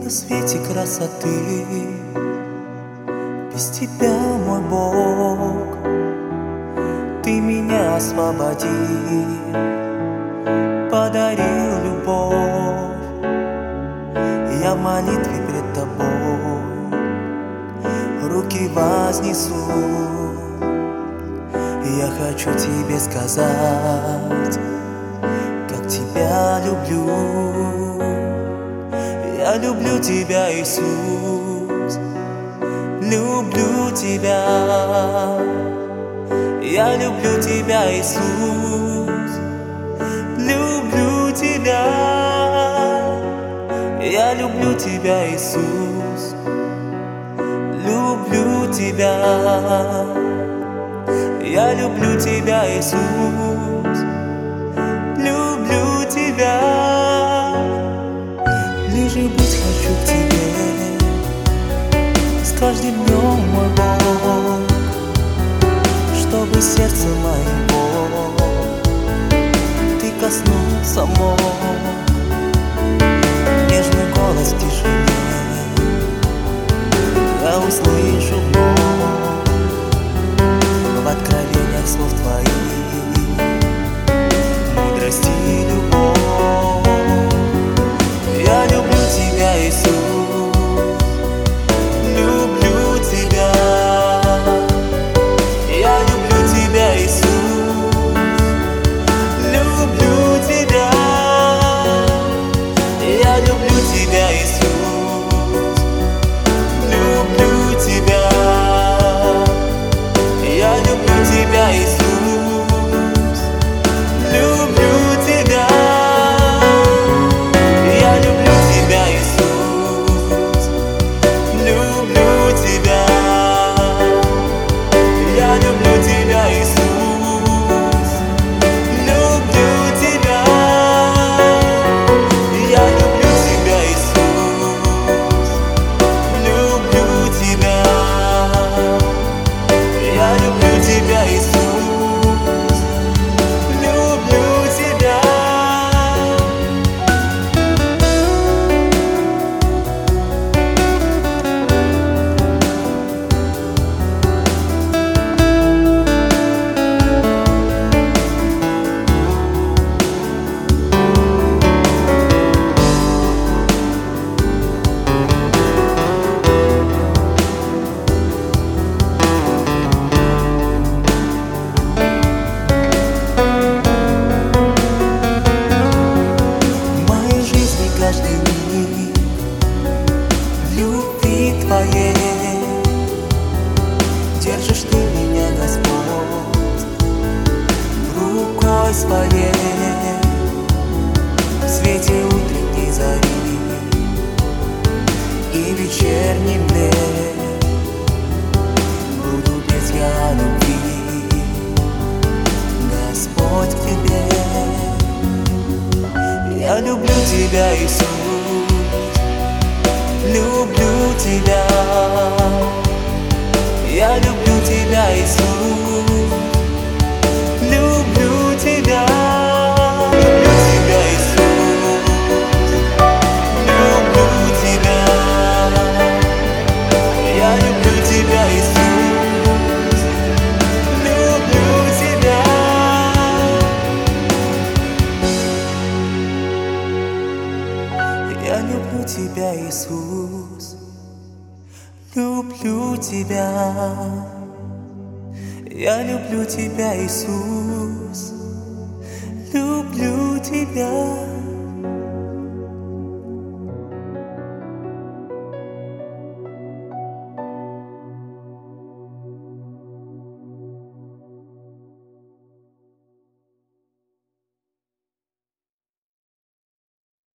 на свете красоты, без тебя, мой Бог, ты меня освободи, подарил любовь. Я в молитве пред тобой руки вознесу. Я хочу тебе сказать, как тебя люблю. Я люблю тебя, Иисус, люблю тебя. Я люблю тебя, Иисус, люблю тебя. Я люблю тебя, Иисус, люблю тебя. Я люблю тебя, Иисус, люблю тебя. Ближе быть хочу к тебе с каждым днем, мой Бог, чтобы сердце моего ты коснулся мог. Нежный голос в тишине я услышу вновь в откровениях слов твоих, мудрости и любовь. Я люблю тебя, Иисус, люблю тебя. Я люблю тебя, Иисус, люблю тебя. Я люблю тебя, Иисус, люблю тебя. Я люблю тебя, Иисус, люблю тебя. Я люблю тебя, Иисус, люблю тебя. Я люблю тебя, Иисус, люблю тебя. Я люблю тебя, Иисус, люблю тебя. Я люблю тебя, Иисус, люблю тебя. Каждый миг в любви твоей держишь ты меня, Господь, рукой своей. В свете утренней зари и вечерней мгле буду петь я любви, Господь, к тебе. Я люблю тебя, Иисус, люблю тебя. Я люблю тебя, Иисус, люблю тебя. Люблю тебя, Иисус, люблю тебя. Я люблю тебя, Иисус, люблю тебя. Я люблю тебя, Иисус, люблю тебя. Я люблю тебя, Иисус, люблю тебя.